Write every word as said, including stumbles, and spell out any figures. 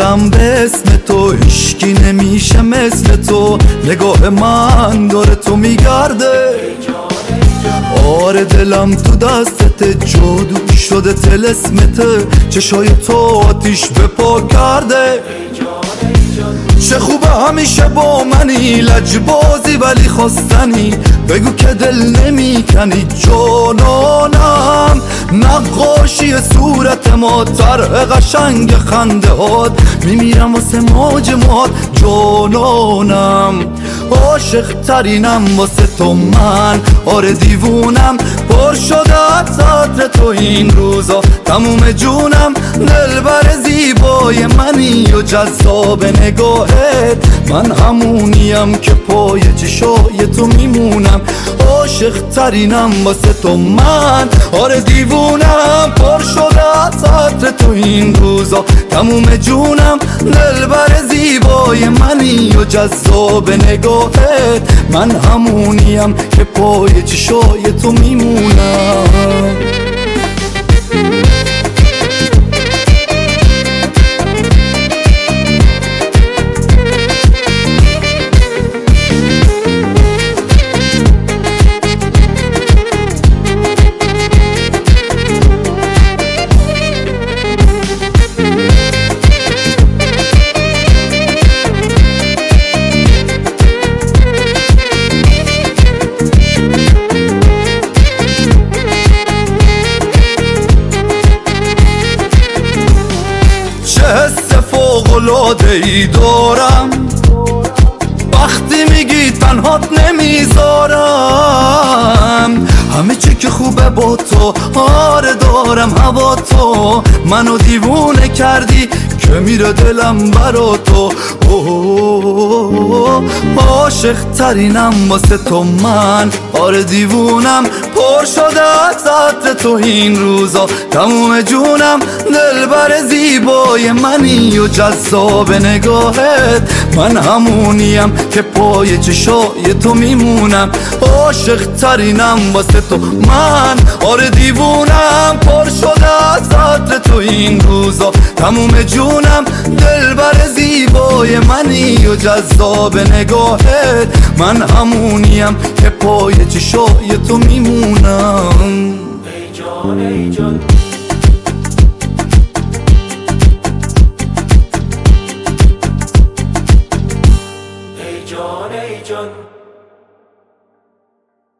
دلم به اسم تو، هیشکی نمیشه مثل تو. نگاه من داره تو میگرده، آره دلم تو دستت، جادو شده طلسمته. چشای تو آتیش به پا کرده. چه خوبه همیشه با منی، لجبازی ولی خواستنی. بگو که دل نمی کنی جانانم. نقاشی صورت ما، طرح قشنگ خنده هات. میمیرم واسه ماجمات جانانم. عاشق ترینم واسه تو من، آره دیوونم. پر شده از عطر تو این روزا تموم جونم. دلبر زیبای منی و جذاب نگاهت. من همونیم که پای چشای تو میمونم. عاشق ترینم واسه تو من، آره دیوونم. پر شده از عطر تو این روزا تموم جونم. دلبر زیبای منی و جذاب نگاهت. من همونیم که پای چشای تو میمونم. حس فوق‌العاده‌ای دارم وقتی میگی تنهات نمیذارم. همه چی که خوبه با تو، آره دارم هوا تو. منو دیوونه کردی که میره دلم برا تو. عاشق ترینم واسه تو من، آره دیوونم. پر شده از عطر تو این روزا تموم جونم. دلبر زیبای منی و جذاب نگاهت. من همونیم که پای چشای تو میمونم. عاشق ترینم واسه تو من، آره دیوونم. پر شده از عطر تو این روزا تموم جونم. دلبر زیبای منی و جذاب نگاهت. من همونیم که پای چشای تو میمونم. ای جان ای جان، ای جان ای جان.